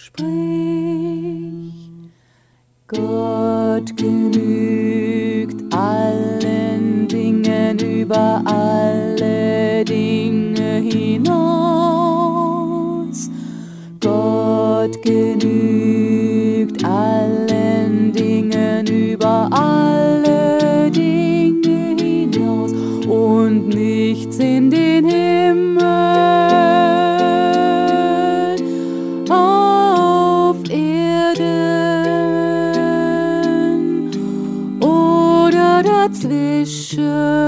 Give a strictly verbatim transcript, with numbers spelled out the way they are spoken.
Sprich, Gott genügt allen Dingen über alle Dinge hinaus. Gott genügt allen Dingen über alle Dinge hinaus und nichts in den Himmel, auf Erden oder dazwischen.